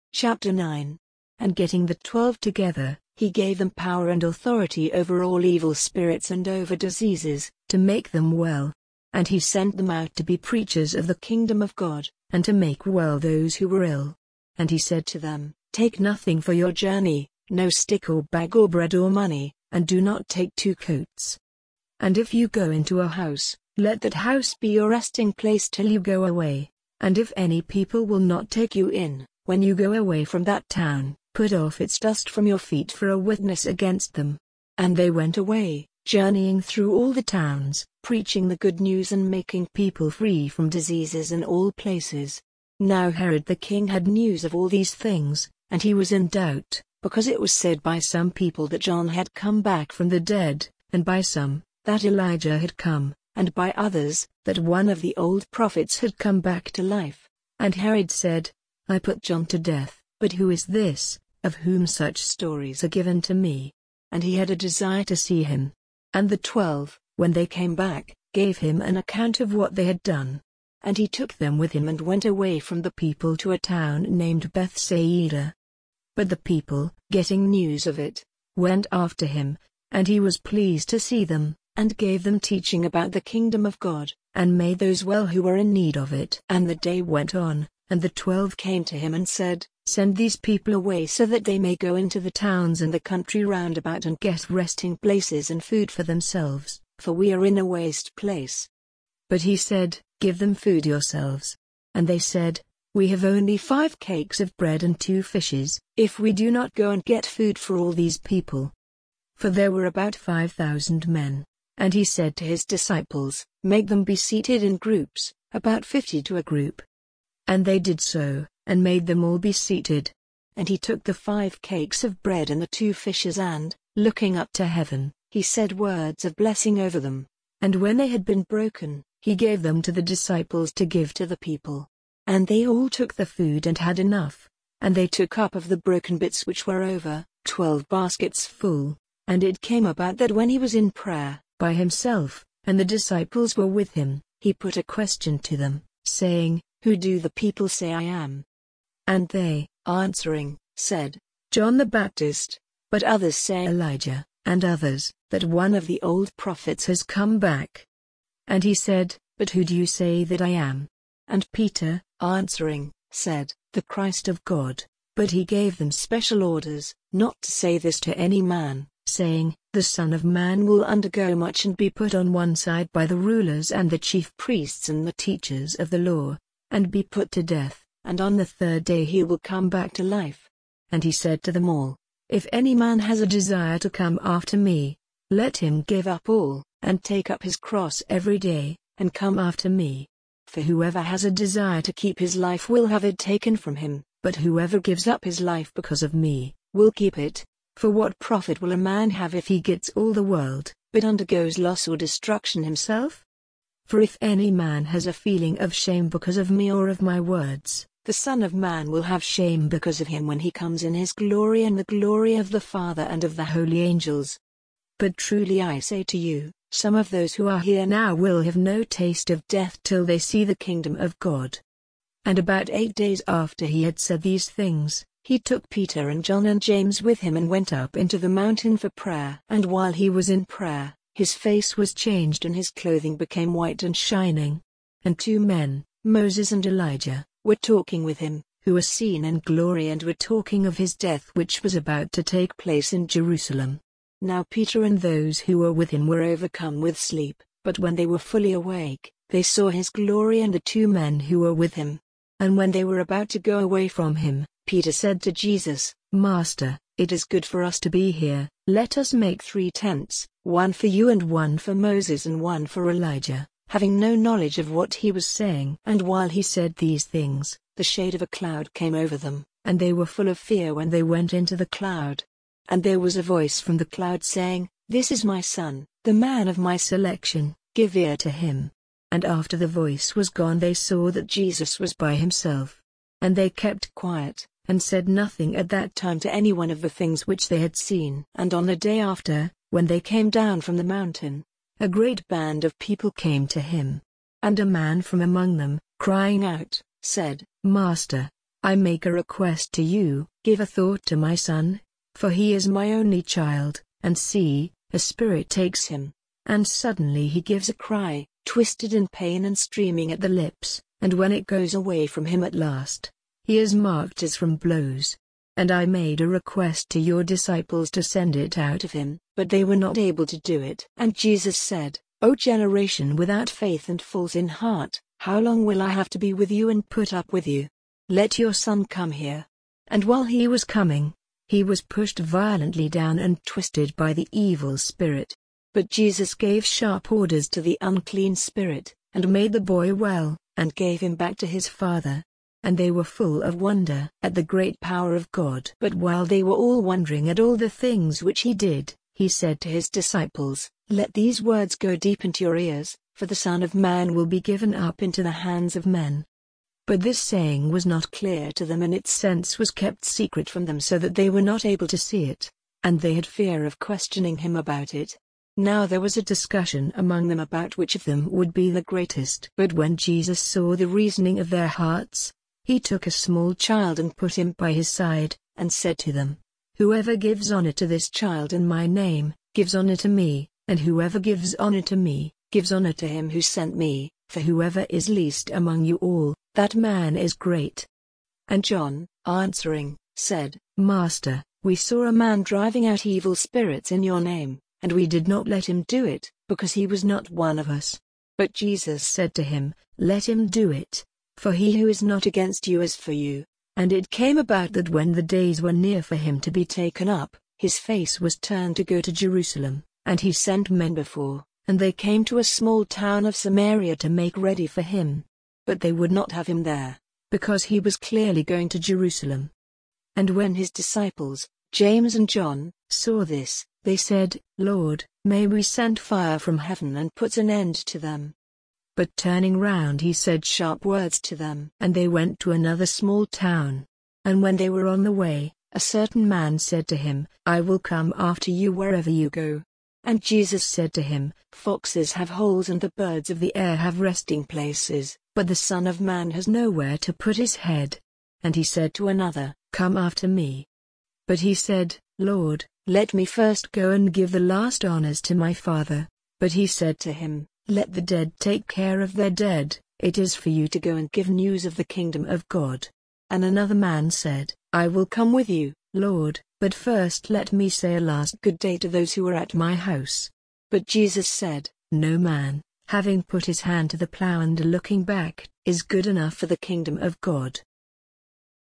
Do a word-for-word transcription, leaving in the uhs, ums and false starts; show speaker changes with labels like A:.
A: Chapter nine. And getting the twelve together, he gave them power and authority over all evil spirits and over diseases, to make them well. And he sent them out to be preachers of the kingdom of God, and to make well those who were ill. And he said to them, Take nothing for your journey, no stick or bag or bread or money, and do not take two coats. And if you go into a house, let that house be your resting place till you go away. And if any people will not take you in, when you go away from that town, put off its dust from your feet for a witness against them. And they went away, journeying through all the towns, preaching the good news and making people free from diseases in all places. Now Herod the king had news of all these things, and he was in doubt, because it was said by some people that John had come back from the dead, and by some, that Elijah had come, and by others, that one of the old prophets had come back to life. And Herod said, I put John to death, but who is this, of whom such stories are given to me? And he had a desire to see him. And the twelve, when they came back, gave him an account of what they had done. And he took them with him and went away from the people to a town named Bethsaida. But the people, getting news of it, went after him, and he was pleased to see them, and gave them teaching about the kingdom of God, and made those well who were in need of it. And the day went on, and the twelve came to him and said, Send these people away so that they may go into the towns and the country round about and get resting places and food for themselves, for we are in a waste place. But he said, Give them food yourselves. And they said, We have only five cakes of bread and two fishes, if we do not go and get food for all these people. For there were about five thousand men. And he said to his disciples, Make them be seated in groups, about fifty to a group. And they did so, and made them all be seated. And he took the five cakes of bread and the two fishes and, looking up to heaven, he said words of blessing over them. And when they had been broken, he gave them to the disciples to give to the people. And they all took the food and had enough. And they took up of the broken bits which were over, twelve baskets full. And it came about that when he was in prayer, by himself, and the disciples were with him, he put a question to them, saying, Who do the people say I am? And they, answering, said, John the Baptist, but others say Elijah, and others, that one of the old prophets has come back. And he said, But who do you say that I am? And Peter, answering, said, The Christ of God. But he gave them special orders, not to say this to any man, saying, The Son of Man will undergo much and be put on one side by the rulers and the chief priests and the teachers of the law, and be put to death, and on the third day he will come back to life. And he said to them all, If any man has a desire to come after me, let him give up all, and take up his cross every day, and come after me. For whoever has a desire to keep his life will have it taken from him, but whoever gives up his life because of me, will keep it. For what profit will a man have if he gets all the world, but undergoes loss or destruction himself? For if any man has a feeling of shame because of me or of my words, the Son of Man will have shame because of him when he comes in his glory and the glory of the Father and of the holy angels. But truly I say to you, some of those who are here now will have no taste of death till they see the kingdom of God. And about eight days after he had said these things, he took Peter and John and James with him and went up into the mountain for prayer. And while he was in prayer, his face was changed and his clothing became white and shining. And two men, Moses and Elijah, were talking with him, who were seen in glory and were talking of his death which was about to take place in Jerusalem. Now Peter and those who were with him were overcome with sleep, but when they were fully awake, they saw his glory and the two men who were with him. And when they were about to go away from him, Peter said to Jesus, Master, it is good for us to be here. Let us make three tents, one for you and one for Moses and one for Elijah, having no knowledge of what he was saying. And while he said these things, the shade of a cloud came over them, and they were full of fear when they went into the cloud. And there was a voice from the cloud saying, This is my son, the man of my selection, give ear to him. And after the voice was gone they saw that Jesus was by himself. And they kept quiet, and said nothing at that time to anyone of the things which they had seen. And on the day after, when they came down from the mountain, a great band of people came to him. And a man from among them, crying out, said, Master, I make a request to you, give a thought to my son, for he is my only child, and see, a spirit takes him. And suddenly he gives a cry, twisted in pain and streaming at the lips, and when it goes away from him at last, he is marked as from blows. And I made a request to your disciples to send it out of him, but they were not able to do it. And Jesus said, O generation without faith and false in heart, how long will I have to be with you and put up with you? Let your son come here. And while he was coming, he was pushed violently down and twisted by the evil spirit. But Jesus gave sharp orders to the unclean spirit, and made the boy well, and gave him back to his father. And they were full of wonder at the great power of God. But while they were all wondering at all the things which he did, he said to his disciples, Let these words go deep into your ears, for the Son of Man will be given up into the hands of men. But this saying was not clear to them, and its sense was kept secret from them so that they were not able to see it, and they had fear of questioning him about it. Now there was a discussion among them about which of them would be the greatest. But when Jesus saw the reasoning of their hearts, he took a small child and put him by his side, and said to them, Whoever gives honor to this child in my name, gives honor to me, and whoever gives honor to me, gives honor to him who sent me, for whoever is least among you all, that man is great. And John, answering, said, Master, we saw a man driving out evil spirits in your name, and we did not let him do it, because he was not one of us. But Jesus said to him, Let him do it, for he who is not against you is for you. And it came about that when the days were near for him to be taken up, his face was turned to go to Jerusalem, and he sent men before, and they came to a small town of Samaria to make ready for him. But they would not have him there, because he was clearly going to Jerusalem. And when his disciples, James and John, saw this, they said, Lord, may we send fire from heaven and put an end to them? But turning round he said sharp words to them. And they went to another small town. And when they were on the way, a certain man said to him, I will come after you wherever you go. And Jesus said to him, Foxes have holes and the birds of the air have resting places, but the Son of Man has nowhere to put his head. And he said to another, Come after me. But he said, Lord, let me first go and give the last honors to my Father. But he said to him, Let the dead take care of their dead, it is for you to go and give news of the kingdom of God. And another man said, I will come with you, Lord, but first let me say a last good day to those who are at my house. But Jesus said, No man, having put his hand to the plow and looking back, is good enough for the kingdom of God.